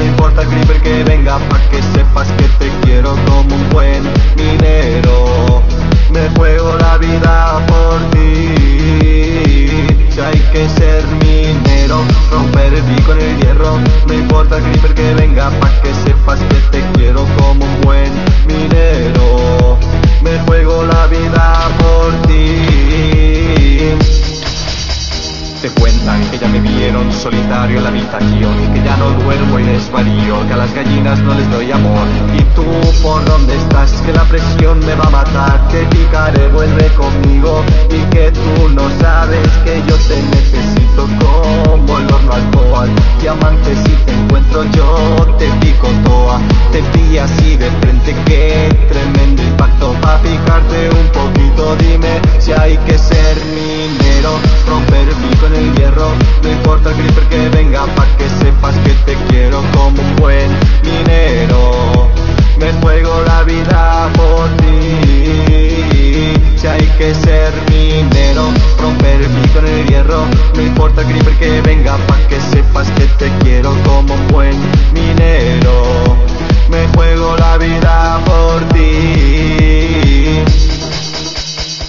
No importa el creeper que venga, pa' que sepas que te quiero como un buen minero. Me juego la vida por ti. Si hay que ser minero, romper el pico en el hierro. No importa el creeper que venga, pa' que sepas que te quiero como un buen minero. Me juego la vida por ti. Te cuentan que ya me vieron solitario en la habitación, que ya no duermo y desvarío, que a las gallinas no les doy amor. ¿Y tú por dónde estás? Que la presión me va a matar. Te picaré, vuelve conmigo. Y que tú no sabes que yo te necesito como el horno alcohol. Diamante, si te encuentro yo te pico toa. Te pilla así de frente, qué tremendo impacto. Pa' picarte un poquito, dime si hay que ser minero, romper el pico en el hierro. No importa el creeper que venga, pa' que sepas que te quiero como un buen minero. Me juego la vida por ti. Si hay que ser minero, romper el pico en el hierro. No importa el creeper que venga, pa' que sepas que te quiero como un buen minero. Me juego la vida por ti.